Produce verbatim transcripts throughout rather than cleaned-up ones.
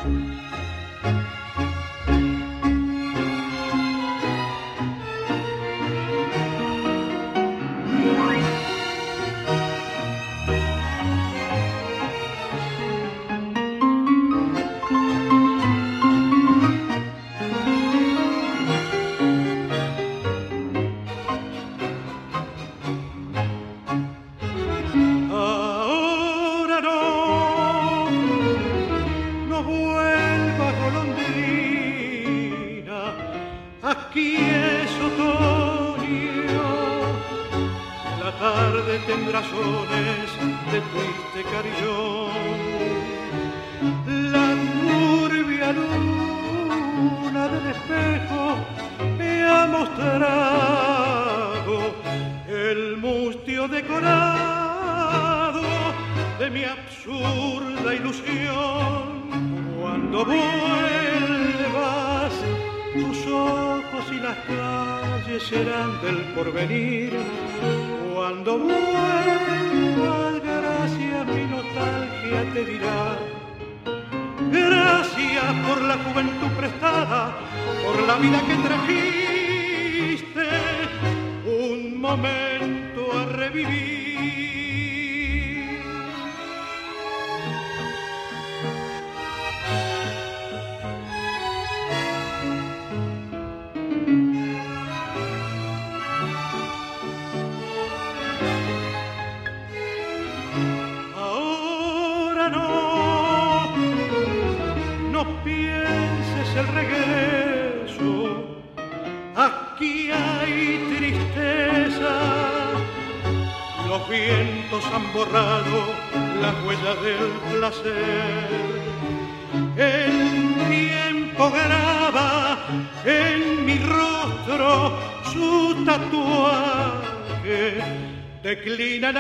Declina el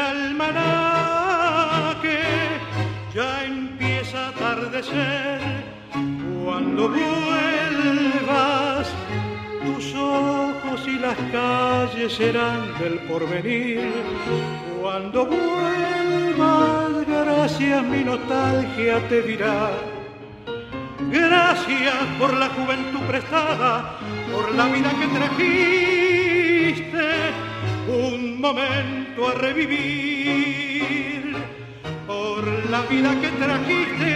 almanaque, ya empieza a atardecer. Cuando vuelvas, tus ojos y las calles serán del porvenir. Cuando vuelvas, gracias mi nostalgia te dirá. Gracias por la juventud prestada, por la vida que trajiste, un momento a revivir, por la vida que trajiste